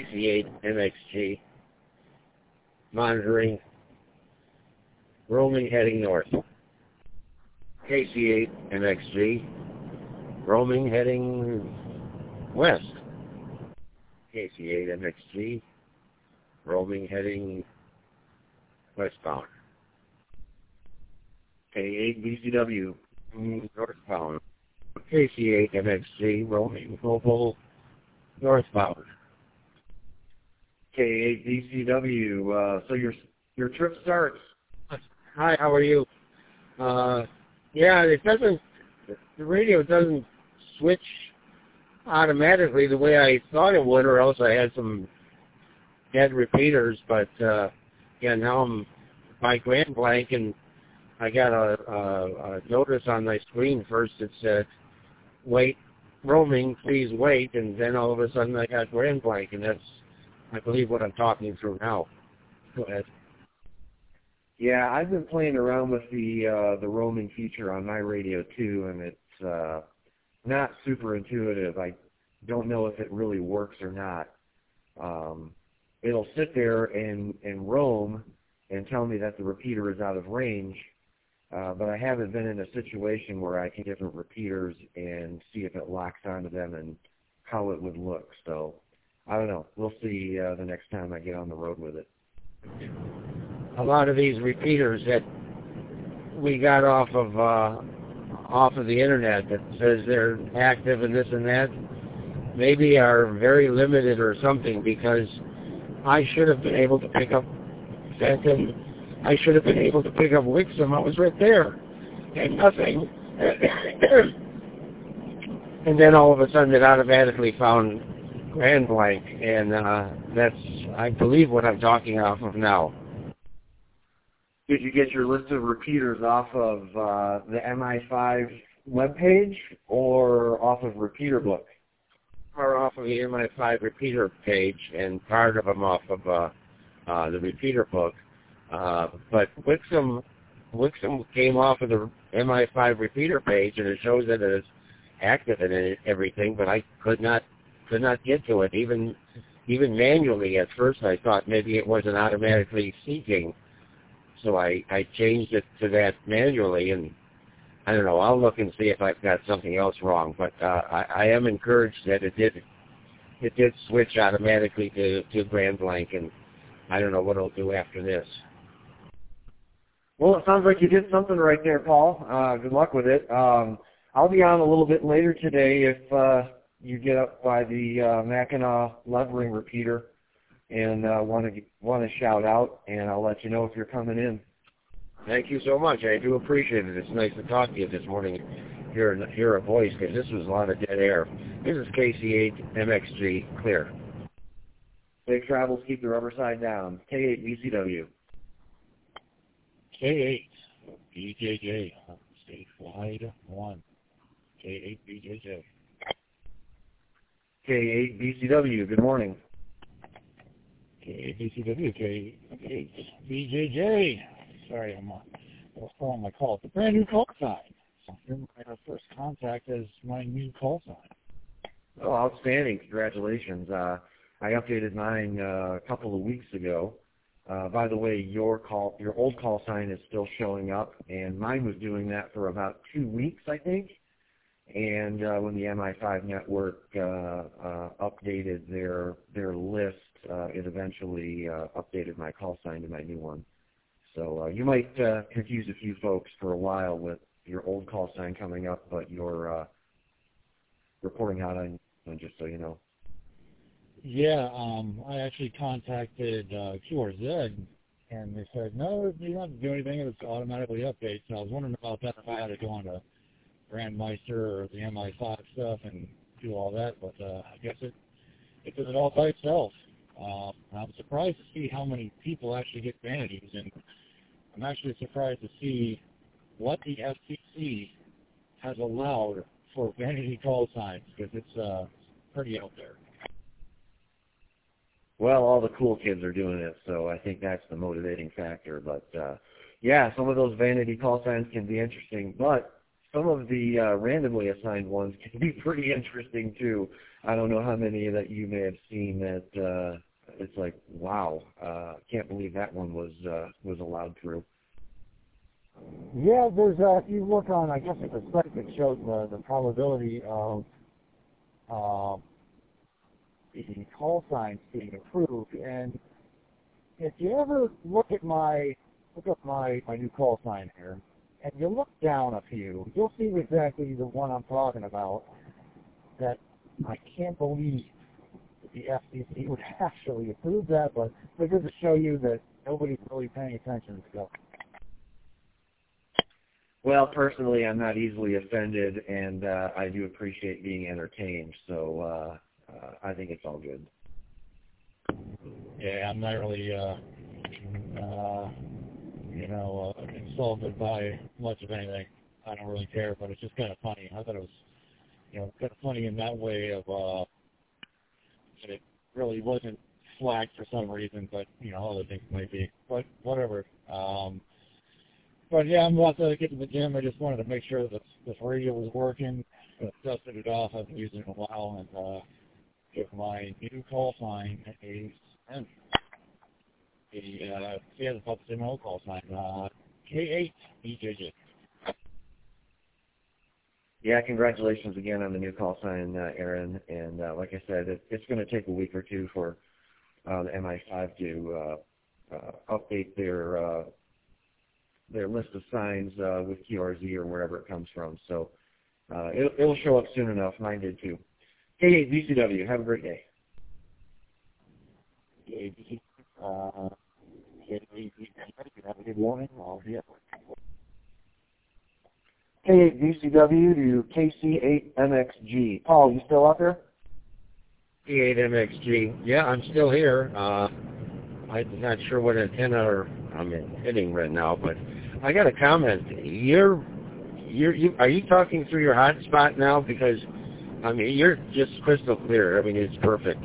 KC8MXG, monitoring, roaming heading north. KC8MXG, roaming heading west. KC8MXG, roaming heading westbound. K8BCW, northbound. KC8MXG, roaming global northbound. K8BCW, so your trip starts. Hi, how are you? Yeah, the radio doesn't switch automatically the way I thought it would, or else I had some dead repeaters, but yeah, now I'm by Grand Blanc, and I got a notice on my screen. First it said, wait, roaming, please wait, and then all of a sudden I got Grand Blanc, and that's, I believe, what I'm talking through now. Go ahead. Yeah, I've been playing around with the roaming feature on my radio too, and it's not super intuitive. I don't know if it really works or not. It'll sit there and roam and tell me that the repeater is out of range, but I haven't been in a situation where I can get different repeaters and see if it locks onto them and how it would look. So I don't know. We'll see the next time I get on the road with it. A lot of these repeaters that we got off of the internet that says they're active and this and that maybe are very limited or something, because I should have been able to pick up I should have been able to pick up Wixom. I was right there and nothing. And then all of a sudden it automatically found Grand Blanc, and that's, I believe, what I'm talking off of now. Did you get your list of repeaters off of the MI5 webpage or off of Repeater Book? Or off of the MI5 repeater page, and part of them off of the Repeater Book. But Wixom came off of the MI5 repeater page, and it shows that it is active and everything, but I could not get to it, even manually. At first I thought maybe it wasn't automatically seeking. So I changed it to that manually, and I don't know, I'll look and see if I've got something else wrong, but I am encouraged that it did switch automatically to Grand Blanc, and I don't know what it'll do after this. Well, it sounds like you did something right there, Paul. Good luck with it. I'll be on a little bit later today if you get up by the Mackinac levering repeater and want to shout out, and I'll let you know if you're coming in. Thank you so much. I do appreciate it. It's nice to talk to you this morning, hear a voice, because this was a lot of dead air. This is KC8MXG, clear. Safe travels, keep the rubber side down. K8BCW. K8BJJ, statewide 1. K8BJJ. K8BCW, good morning. KBCW, KBJJ. Sorry, I'm still on my call. It's a brand new call sign. So you're my first contact as my new call sign. Oh, outstanding. Congratulations. I updated mine a couple of weeks ago. By the way, your old call sign is still showing up, and mine was doing that for about 2 weeks, I think. And when the MI5 network updated their list, it eventually updated my call sign to my new one. So you might confuse a few folks for a while with your old call sign coming up, but you're reporting out on, just so you know. Yeah, I actually contacted QRZ, and they said, no, you don't have to do anything, it automatically updates. And I was wondering about that, if I had to go on to Grandmeister or the MI5 stuff and do all that, but I guess it did it all by itself. I'm surprised to see how many people actually get vanities, and I'm actually surprised to see what the FCC has allowed for vanity call signs, because it's pretty out there. Well, all the cool kids are doing it, so I think that's the motivating factor. But, yeah, some of those vanity call signs can be interesting, but some of the randomly assigned ones can be pretty interesting too. I don't know how many that you may have seen that it's like, wow, can't believe that one was allowed through. Yeah, there's if you look on, I guess it's a site that shows the probability of the call signs being approved, and if you ever look up my new call sign here, and you look down a few, you'll see exactly the one I'm talking about. That I can't believe the FCC would actually approve that, but it goes to show you that nobody's really paying attention to stuff. Well, personally, I'm not easily offended, and I do appreciate being entertained, so I think it's all good. Yeah, I'm not really, insulted by much of anything. I don't really care, but it's just kind of funny. I thought it was, kind of funny in that way of that it really wasn't flagged for some reason, but, other things might be. But whatever. But yeah, I'm about to get to the gym. I just wanted to make sure that this radio was working. Dusted it off. I've been using it a while, and give my new call sign a spin. It's about the same old call sign. K8 BJJ. Yeah, congratulations again on the new call sign, Aaron. And like I said, it's going to take a week or two for the MI5 to update their list of signs with QRZ or wherever it comes from. So it'll show up soon enough. Mine did too. K8 VCW, have a great day. Have a good morning. K8 VCW to KC8MXG. Paul, you still out there? K8MXG. Yeah, I'm still here. I'm not sure what antenna I'm hitting right now, but I got a comment. Are you talking through your hotspot now? Because you're just crystal clear. It's perfect.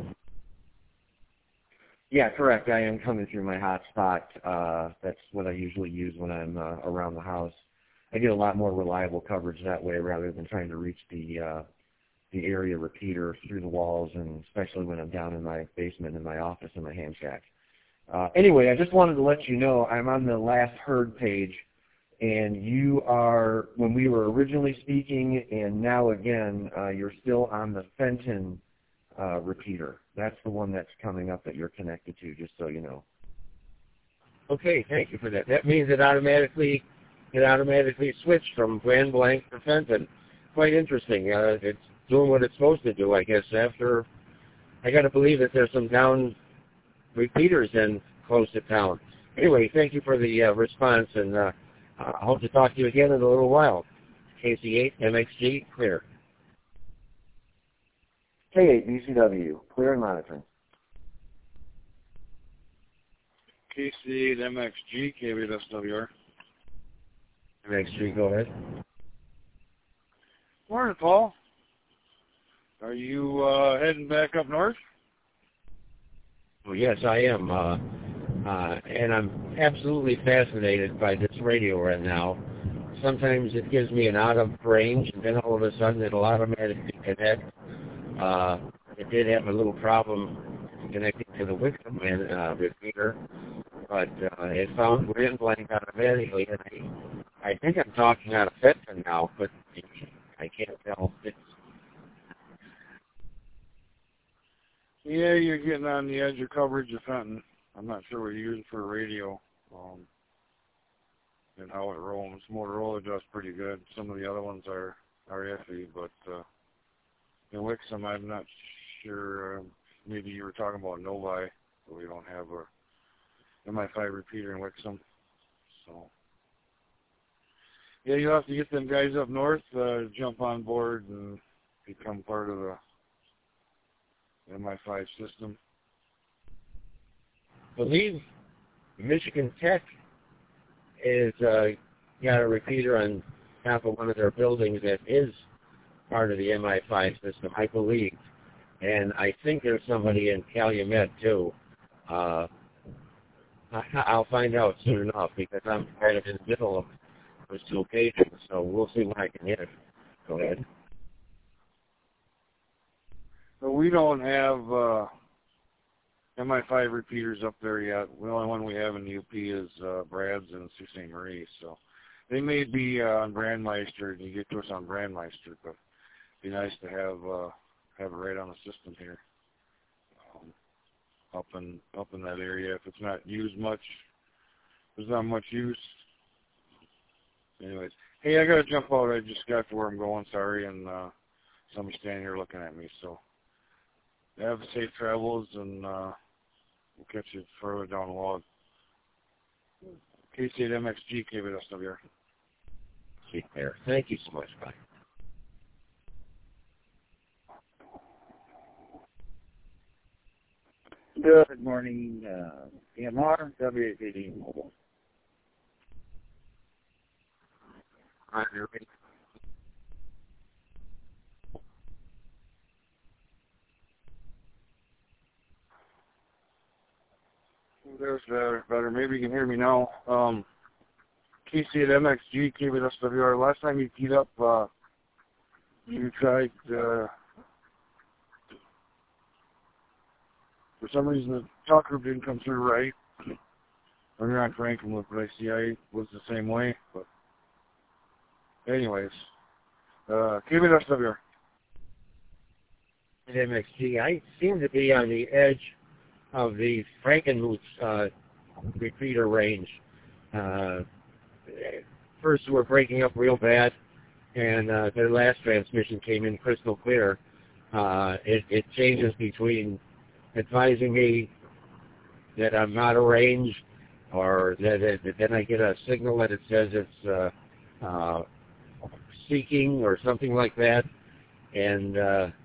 Yeah, correct. I am coming through my hotspot. That's what I usually use when I'm around the house. I get a lot more reliable coverage that way rather than trying to reach the area repeater through the walls, and especially when I'm down in my basement in my office in my ham shack. Anyway, I just wanted to let you know I'm on the last heard page, and you are, when we were originally speaking and now again, you're still on the Fenton repeater. That's the one that's coming up that you're connected to, just so you know. Okay, thank you for that. That means it automatically switched from Grand Blanc to Fenton. Quite interesting. It's doing what it's supposed to do, I guess. After, I got to believe that there's some down repeaters in close to town. Anyway, thank you for the response, and I hope to talk to you again in a little while. KC8 MXG, clear. K8 VCW, clear and monitoring. KC8 MXG, K8 SWR. MXG, go ahead. Morning, Paul. Are you heading back up north? Well, yes, I am. And I'm absolutely fascinated by this radio right now. Sometimes it gives me an out of range, and then all of a sudden it'll automatically connect. It did have a little problem connecting to the Wickham repeater, but it found Grand Blanc automatically, and I think I'm talking out of Fenton now, but I can't tell. Yeah, you're getting on the edge of coverage of Fenton. I'm not sure what you're using for a radio and how it roams. Motorola does pretty good. Some of the other ones are iffy, but in Wixom, I'm not sure. Maybe you were talking about Novi, but we don't have a MI5 repeater in Wixom. So, yeah, you'll have to get them guys up north, jump on board and become part of the MI5 system. I believe Michigan Tech is got a repeater on top of one of their buildings that is part of the MI5 system, I believe. And I think there's somebody in Calumet, too. I'll find out soon enough, because I'm kind of in the middle of those two locations. So we'll see when I can hit it. Go ahead. So we don't have MI5 repeaters up there yet. The only one we have in the UP is Brad's and Sault Ste. Marie. So they may be on Brandmeister, and you get to us on Brandmeister, but it'd be nice to have it right on the system here, up in that area. If it's not used much, there's not much use. Anyways, hey, I gotta jump out. I just got to where I'm going. Sorry, and somebody's standing here looking at me. So have safe travels, and we'll catch you further down the log. KC8MXG, KBSWR. See there. Thank you so much. Bye. Good morning, PMR, WAPD Mobile. Hi, everybody. There's better. Maybe you can hear me now. KC8MXG, KBSWR. Last time you keyed up, you tried, for some reason the talk group didn't come through right. I'm not Frankenmuth, but I was the same way. But anyways, KBSWR. MXG, I seem to be on the edge of the Frankenmuth repeater range. First we're breaking up real bad, and the last transmission came in crystal clear. It changes between advising me that I'm not of range, or that then I get a signal that it says it's seeking or something like that. And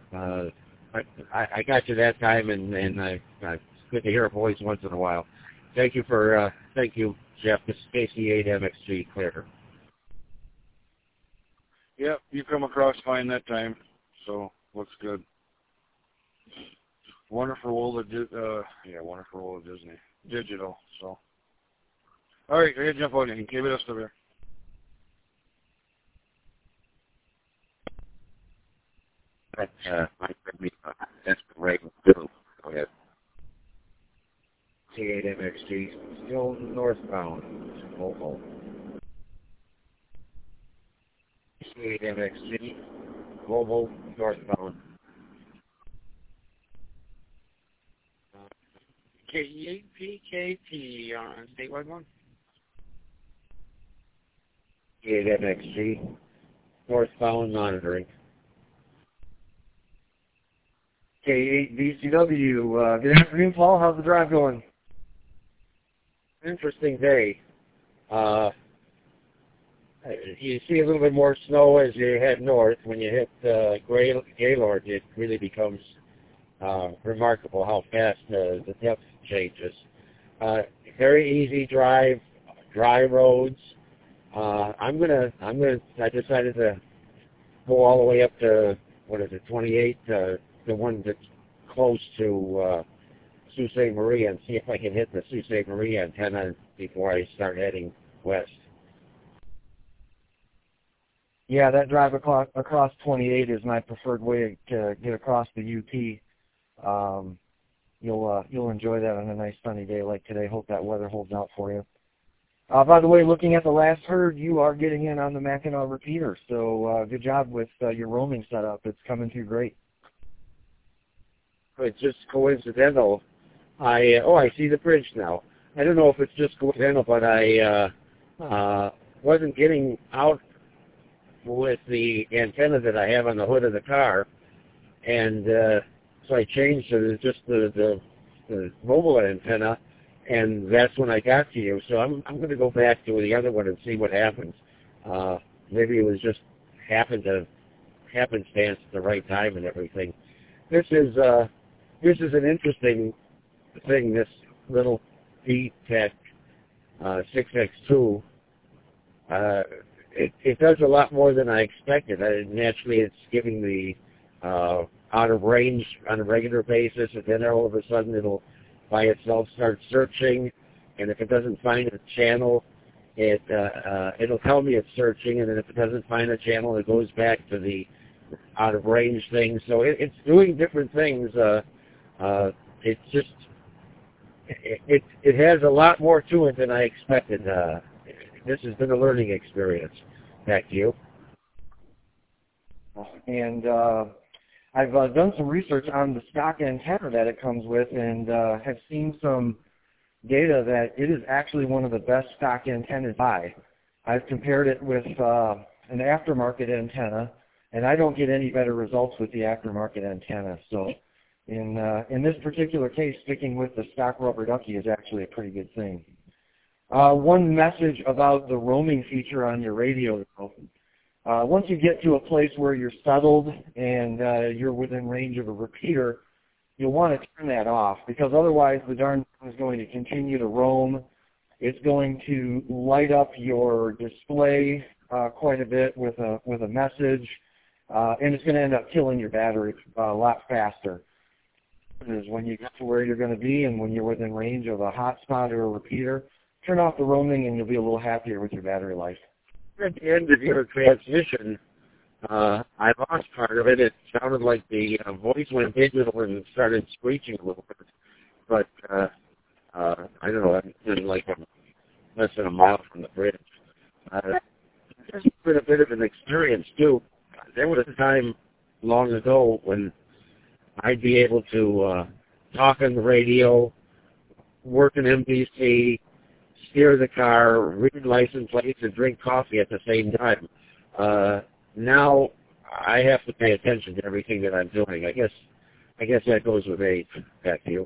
I got you that time, and it's good to hear a voice once in a while. Thank you, Jeff. This is KC8MXG Clear. Yep, you come across fine that time, so looks good. Wonderful world of Disney. Digital, so. All right, I got to jump on in. Keep it up there. That's great. Go ahead. KC8MXG, still northbound. Local. KC8MXG, global northbound. KE8PKP on statewide one. KC8MXG, northbound monitoring. K8VCW, good afternoon, Paul. How's the drive going? Interesting day. You see a little bit more snow as you head north. When you hit Gaylord, it really becomes remarkable how fast the depth changes. Very easy drive, dry roads. I decided to go all the way up to 28, the one that's close to Sault Ste. Marie, and see if I can hit the Sault Ste. Marie antenna before I start heading west. Yeah, that drive across 28 is my preferred way to get across the UP. You'll enjoy that on a nice sunny day like today. Hope that weather holds out for you. By the way, looking at the last herd, you are getting in on the Mackinac repeater, so good job with your roaming setup. It's coming through great. It's just coincidental. I see the bridge now. I don't know if it's just coincidental, but I wasn't getting out with the antenna that I have on the hood of the car, and so I changed to just the mobile antenna, and that's when I got to you. So I'm going to go back to the other one and see what happens. Maybe it was just happenstance at the right time and everything. This is an interesting thing. This little VTech 6X2. It does a lot more than I expected. Naturally, it's giving the out of range on a regular basis, and then all of a sudden it'll by itself start searching, and if it doesn't find a channel it'll tell me it's searching, and then if it doesn't find a channel, it goes back to the out of range thing. So it's doing different things. It's just it has a lot more to it than I expected. This has been a learning experience. Back to you. And I've done some research on the stock antenna that it comes with, and have seen some data that it is actually one of the best stock antennas to buy. I've compared it with an aftermarket antenna, and I don't get any better results with the aftermarket antenna. So in this particular case, sticking with the stock rubber ducky is actually a pretty good thing. One message about the roaming feature on your radio, though. Once you get to a place where you're settled and you're within range of a repeater, you'll want to turn that off, because otherwise the darn thing is going to continue to roam. It's going to light up your display quite a bit with a message, and it's going to end up killing your battery a lot faster. When you get to where you're going to be and when you're within range of a hotspot or a repeater, turn off the roaming and you'll be a little happier with your battery life. At the end of your transmission, I lost part of it. It sounded like the voice went digital and started screeching a little bit. But I don't know. I'm in like less than a mile from the bridge. It's been a bit of an experience too. There was a time long ago when I'd be able to talk on the radio, work an MDC, steer the car, read license plates, and drink coffee at the same time. Now I have to pay attention to everything that I'm doing. I guess that goes with age. Back to you.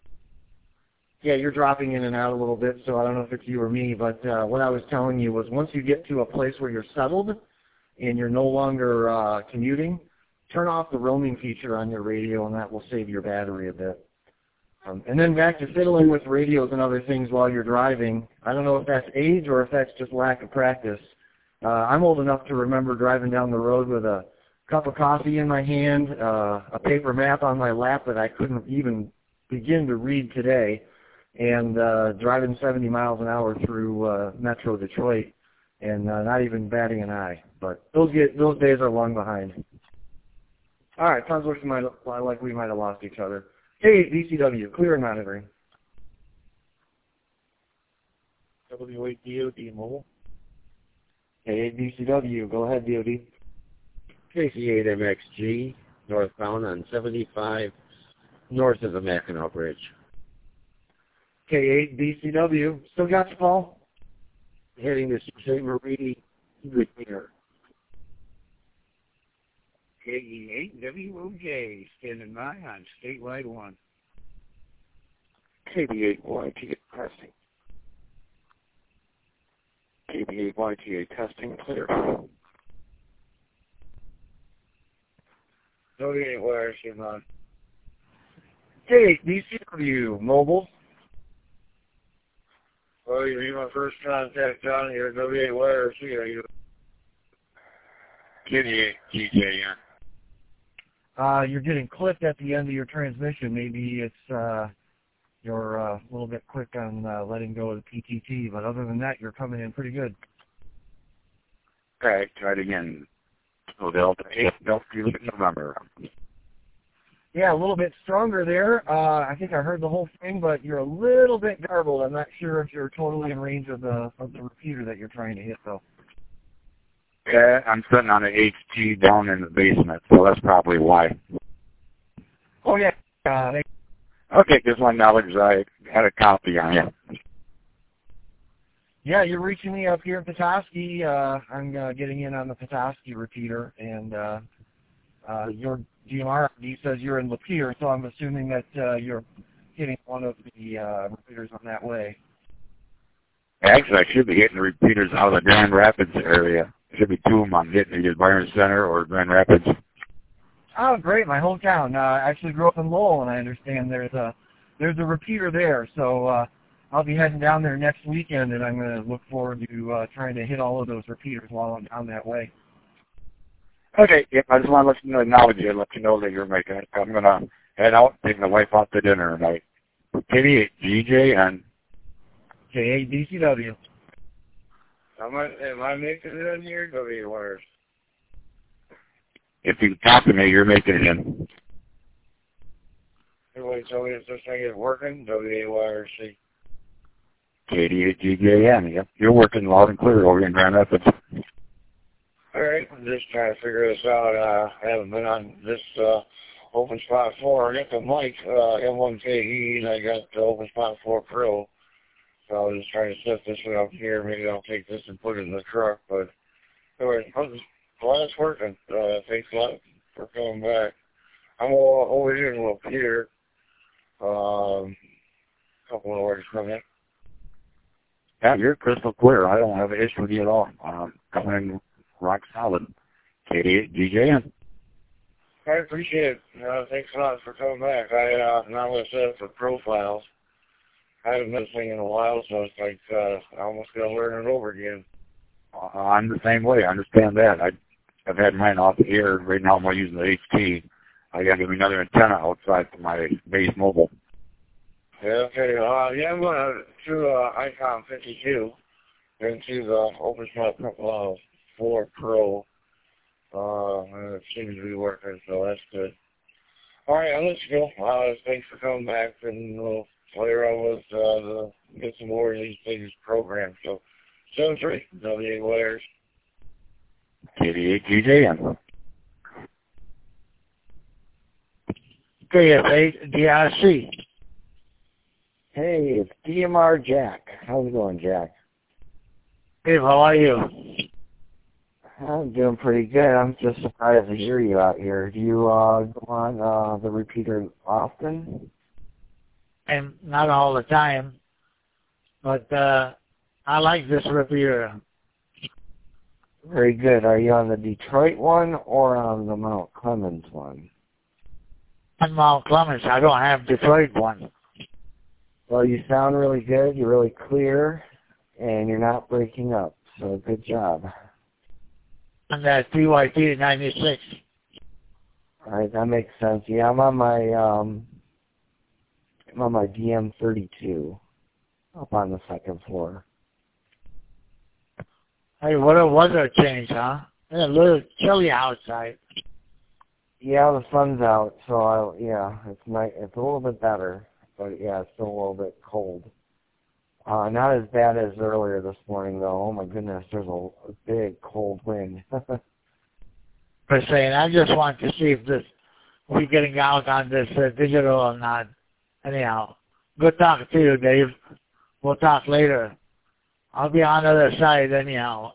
Yeah, you're dropping in and out a little bit, so I don't know if it's you or me, but what I was telling you was once you get to a place where you're settled and you're no longer commuting, turn off the roaming feature on your radio, and that will save your battery a bit. And then back to fiddling with radios and other things while you're driving. I don't know if that's age or if that's just lack of practice. I'm old enough to remember driving down the road with a cup of coffee in my hand, a paper map on my lap that I couldn't even begin to read today, and driving 70 miles an hour through Metro Detroit and not even batting an eye. But those days are long behind. All right, sounds like we might have lost each other. Hey, DCW, clear and monitoring. W8DOD mobile. Hey, DCW, go ahead, DOD. KC8MXG, northbound on 75, north of the Mackinac Bridge. K8 DCW, still got you, Paul? Heading to St. Marie, repair. KE8WOJ, standing by on statewide 1. KB8YTA testing. KB8YTA testing clear. W8 Chevron. Hey, DCW, mobile. Well, you need my first contact on here, W8 Wires here. KB8 GJ, yeah. You're getting clipped at the end of your transmission. Maybe it's you're a little bit quick on letting go of the PTT, but other than that, you're coming in pretty good. Okay, try it again. So Delta 8, Delta November. Yeah, a little bit stronger there. I think I heard the whole thing, but you're a little bit garbled. I'm not sure if you're totally in range of the repeater that you're trying to hit, though. Yeah, I'm sitting on an HT down in the basement, so that's probably why. Oh, yeah. Okay, just one knowledge I had a copy on you. Yeah, you're reaching me up here at Petoskey. I'm getting in on the Petoskey repeater, and your DMR ID says you're in Lapeer, so I'm assuming that you're hitting one of the repeaters on that way. Actually, I should be hitting the repeaters out of the Grand Rapids area. Should be two of them. I'm hitting either Byron Center or Grand Rapids. Oh, great! My hometown. I actually grew up in Lowell, and I understand there's a repeater there. So I'll be heading down there next weekend, and I'm going to look forward to trying to hit all of those repeaters while I'm down that way. Okay, yeah, I just want to let you know, acknowledge you, and let you know that you're making it. I'm going to head out, taking the wife out to dinner tonight. Kitty, GJ, and KADCW. Am I making it in here? W wires. If you talk to me, you're making it in. Everybody tell me if this thing is working. WAYRC. KD8GJN. Yep, you're working loud and clear over in Grand Rapids. All right, I'm just trying to figure this out. I haven't been on this Open Spot 4. I got the mic M1KE, and I got the Open Spot 4 Pro. So I was just trying to set this one up here. Maybe I'll take this and put it in the truck. But anyway, glad it's working. Thanks a lot for coming back. I'm over here in Lapeer. A couple of orders coming in. Yeah, you're crystal clear. I don't have an issue with you at all. Coming in rock solid. KD8GJN. I appreciate it. Thanks a lot for coming back. I now I set up for profiles. I haven't done this thing in a while, so it's like I almost got to learn it over again. I'm the same way. I understand that. I've had mine off the air. Right now I'm using the HT. I got to give me another antenna outside for my base mobile. Yeah, okay. Yeah, I'm going to Icon 52 into the Open Spot 4 Pro. And it seems to be working, so that's good. All right, I'll let you go. Thanks for coming back, and we'll later on with get some more of these things programmed. So, 7-3, W Wires. KD8GJN. KF8 DRC. Hey, it's DMR Jack. How's it going, Jack? Hey, how are you? I'm doing pretty good. I'm just surprised to hear you out here. Do you go on the repeater often? And not all the time, but I like this repeater. Very good. Are you on the Detroit one or on the Mount Clemens one? On Mount Clemens, I don't have Detroit one. Well, you sound really good. You're really clear, and you're not breaking up. So good job. On that PYT 96. All right, that makes sense. Yeah, I'm on my DM32 up on the second floor. Hey, what a weather change, huh? It's a little chilly outside. Yeah, the sun's out, so it's nice. It's a little bit better, but yeah, it's still a little bit cold. Not as bad as earlier this morning, though. Oh my goodness, there's a big cold wind. Per se, and I just want to see if we're getting out on this digital or not. Anyhow, good talking to you, Dave. We'll talk later. I'll be on the other side anyhow.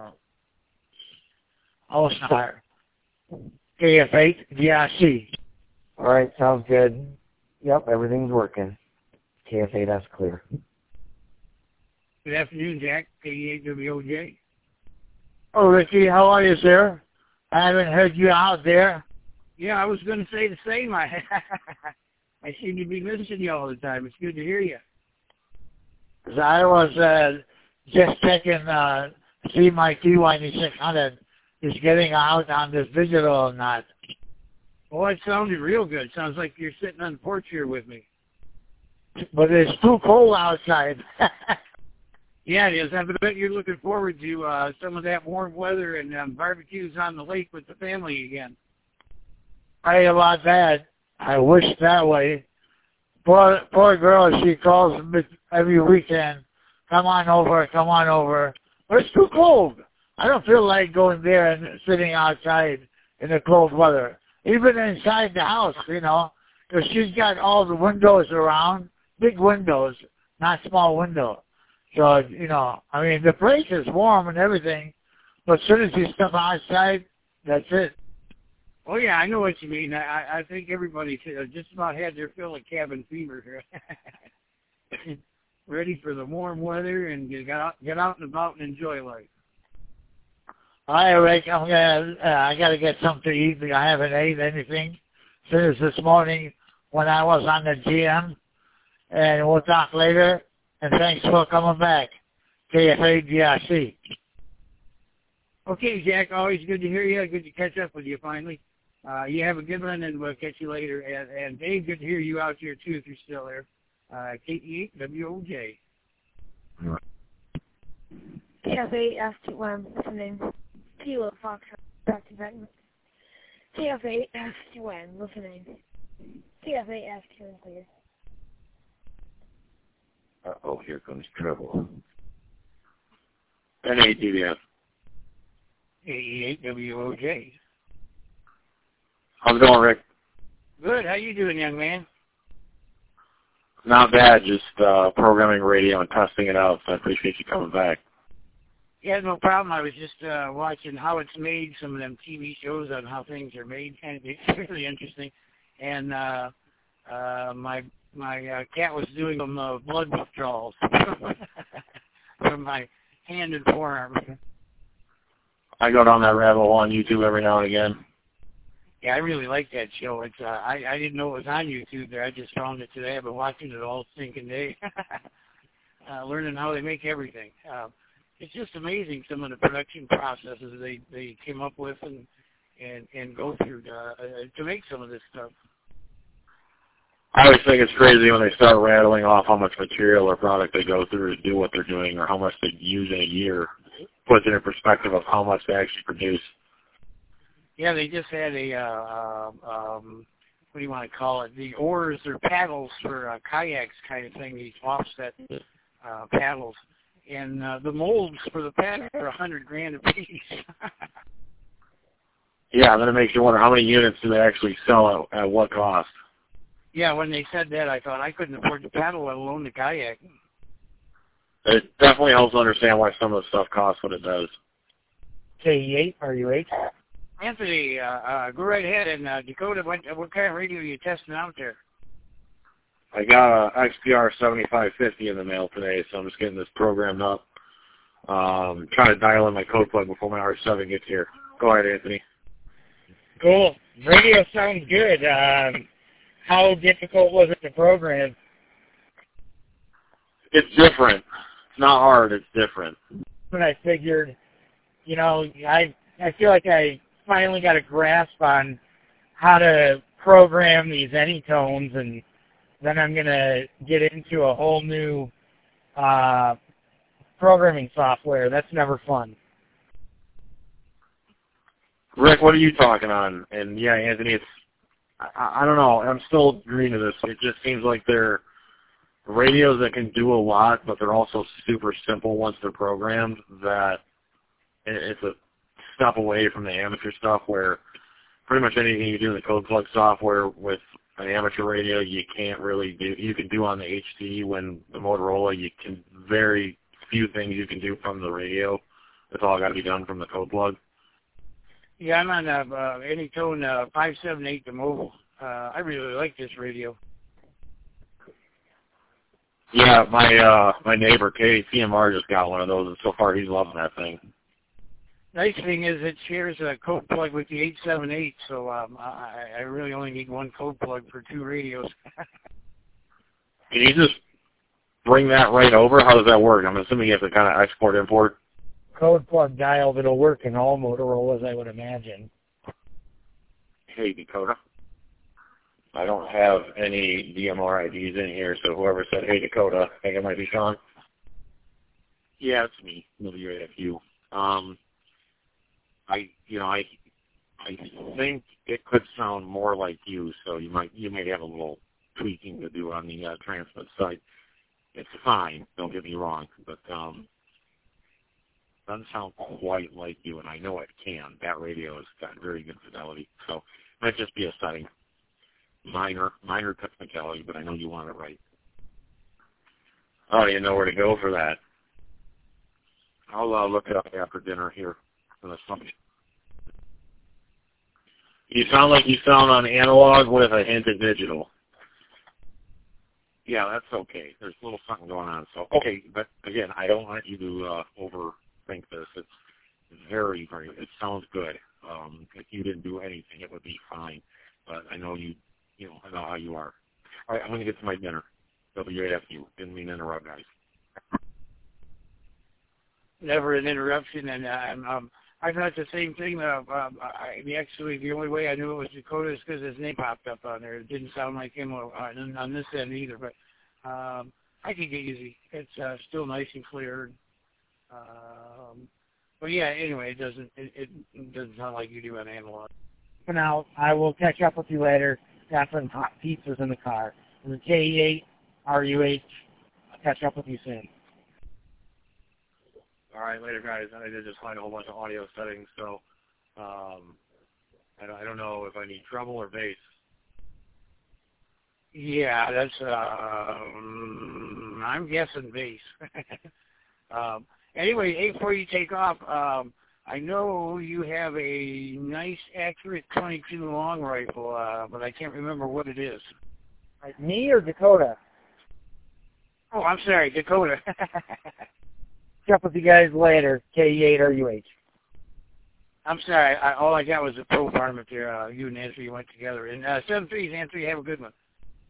I'll start. KF8 DRC. All right, sounds good. Yep, everything's working. KF8S clear. Good afternoon, Jack. KD8WOJ. Oh, Ricky, how are you, sir? I haven't heard you out there. Yeah, I was going to say the same. I seem to be missing you all the time. It's good to hear you. I was just checking, see my T9600 is getting out on this digital or not. Oh, it sounded real good. Sounds like you're sitting on the porch here with me. But it's too cold outside. Yeah, it is. I bet you're looking forward to some of that warm weather and barbecues on the lake with the family again. Hey, about that, I wish that way. Poor girl, she calls me every weekend, come on over. But it's too cold. I don't feel like going there and sitting outside in the cold weather. Even inside the house, because she's got all the windows around, big windows, not small windows. So, the place is warm and everything, but as soon as you step outside, that's it. Oh, yeah, I know what you mean. I think everybody just about had their fill of cabin fever here. Ready for the warm weather and get out and about and enjoy life. All right, Rick, I got to get something to eat. I haven't ate anything since this morning when I was on the GM, and we'll talk later. And thanks for coming back. KF8 DRC. Okay, Jack, always good to hear you. Good to catch up with you finally. You have a good one, and we'll catch you later. And Dave, good to hear you out here, too, if you're still there. KD8WOJ. TF8F2, listening. Kilo Fox, back to back. TF8F2, listening. TF8F2 and clear. Uh-oh, here comes trouble. N8DBF. AE8WOJ. How's it going, Rick? Good. How you doing, young man? Not bad, just programming radio and testing it out, so I appreciate you coming back. Yeah, no problem. I was just watching how it's made, some of them TV shows on how things are made, and it's really interesting. And my cat was doing some blood withdrawals from my hand and forearm. I go down that rabbit hole on YouTube every now and again. Yeah, I really like that show. It's I didn't know it was on YouTube there. I just found it today. I've been watching it all stinking day, learning how they make everything. It's just amazing some of the production processes they came up with and go through to make some of this stuff. I always think it's crazy when they start rattling off how much material or product they go through to do what they're doing or how much they use in a year. Puts it in perspective of how much they actually produce. Yeah, they just had a, what do you want to call it, the oars or paddles for kayaks kind of thing, these offset paddles. And the molds for the paddle are $100,000 a piece. Yeah, and then it makes you wonder how many units do they actually sell at what cost. Yeah, when they said that, I thought I couldn't afford the paddle, let alone the kayak. It definitely helps understand why some of the stuff costs what it does. KE8, are you 8? Anthony, go right ahead. And Dakota, what kind of radio are you testing out there? I got a XPR 7550 in the mail today, so I'm just getting this programmed up. Trying to dial in my code plug before my R7 gets here. Go ahead, Anthony. Cool. Radio sounds good. How difficult was it to program? It's different. It's not hard. It's different. When I figured, I feel like I finally got a grasp on how to program these Anytones, and then I'm going to get into a whole new programming software. That's never fun. Rick, what are you talking on? And yeah, Anthony, I don't know. I'm still green to this. It just seems like they're radios that can do a lot, but they're also super simple once they're programmed, that it's a step away from the amateur stuff where pretty much anything you do in the code plug software with an amateur radio you can't really do. You can do on the HD. When the Motorola, you can very few things you can do from the radio. It's all got to be done from the code plug. Yeah, I'm on Anytone 578 the mobile. I really like this radio. Yeah, my neighbor KCMR just got one of those, and so far he's loving that thing. Nice thing is it shares a code plug with the 878, so I really only need one code plug for two radios. Can you just bring that right over? How does that work? I'm assuming you have to kind of export-import. Code plug dialed, it'll work in all Motorola's, I would imagine. Hey, Dakota. I don't have any DMR IDs in here, so whoever said, hey, Dakota, I think it might be Sean. Yeah, it's me, WAFU. I think it could sound more like you, so you may have a little tweaking to do on the transmit site. It's fine, don't get me wrong, but doesn't sound quite like you, and I know it can. That radio has got very good fidelity, so it might just be a setting. Minor technicality, but I know you want it right. Oh, you know where to go for that. I'll look it up after dinner here. You sound like you sound on analog with a hint of digital. Yeah, that's okay. There's a little something going on. So, okay, but again, I don't want you to overthink this. It's very, very, it sounds good. If you didn't do anything, it would be fine. But I know I know how you are. All right, I'm going to get to my dinner. WAFU. Didn't mean to interrupt, guys. Never an interruption, and I thought the same thing. Actually, the only way I knew it was Dakota is because his name popped up on there. It didn't sound like him on this end either, but I can get easy. It's still nice and clear. But yeah, anyway, it doesn't sound like you do an analog. For now, I will catch up with you later. Got some hot pizzas in the car. From the KE8 RUH. I'll catch up with you soon. All right, later, guys. I did just find a whole bunch of audio settings, so I don't know if I need treble or bass. Yeah, that's I'm guessing bass. Anyway, hey, before you take off, I know you have a nice, accurate 22 long rifle, but I can't remember what it is. Like me or Dakota? Oh, I'm sorry, Dakota. Catch up with you guys later. KE8 RUH. I'm sorry. All I got was a pro varmint there. You and Nancy went together. And 7-3, Nancy, have a good one.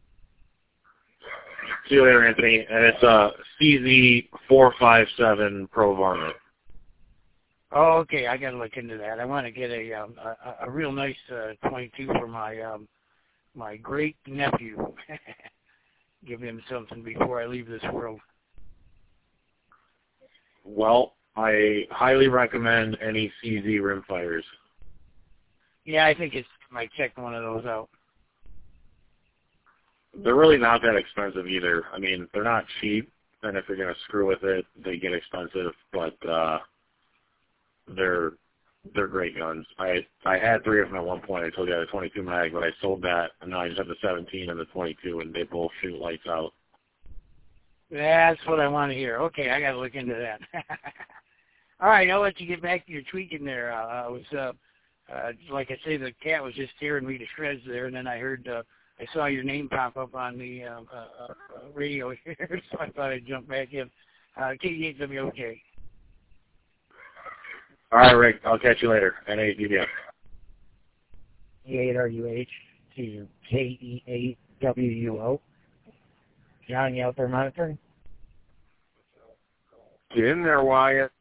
See you later, Anthony. And it's CZ457 Pro Varmint. Oh, okay. I got to look into that. I want to get a real nice 22 for my great nephew. Give him something before I leave this world. Well, I highly recommend any CZ rimfires. Yeah, I think it's might check one of those out. They're really not that expensive either. I mean, they're not cheap, and if you're going to screw with it, they get expensive, but they're great guns. I had 3 of them at one point. I told you I had a 22 mag, but I sold that, and now I just have the 17 and the 22, and they both shoot lights out. That's what I want to hear. Okay, I got to look into that. All right, I'll let you get back to your tweaking there. I was, like I say, the cat was just tearing me to shreds there, and then I heard, I saw your name pop up on the radio here, so I thought I'd jump back in. KE8WOK. All right, Rick. I'll catch you later. NADBF. KE8RUH to KE8WUO. John, you out there monitoring? Get in there, Wyatt.